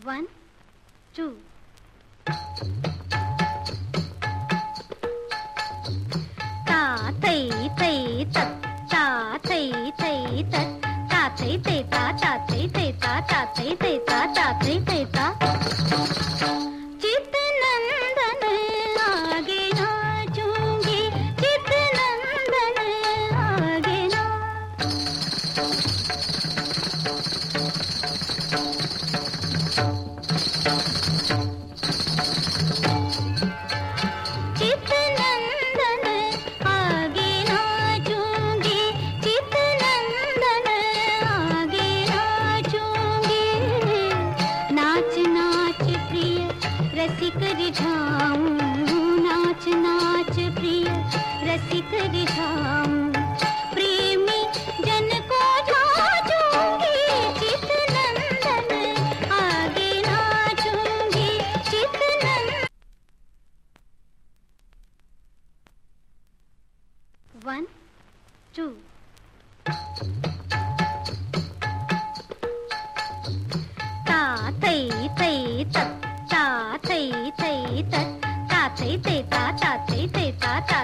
1, 2. Ta thai thai tat, ta thai thai tat, ta thai thai ta, ta thai thai ta, ta thai thai ta, ta thai thai ta. चित नंदन आगे नाचूंगी, चित नंदन आगे ना. चित नंदन आगे नाचूंगी, चित नंदन आगे नाचूंगी. नाच नाच प्रिय रसिक रिझाऊं, नाच नाच प्रिय रसिक रिझाऊं. प्रेमी जन को झांचूंगी, चित नंदन आगे नाचूंगी, चित नंदन. 1, 2. Ta thai thai tat, ta thai thai tat, ta thai thai ta, ta thai thai ta, ta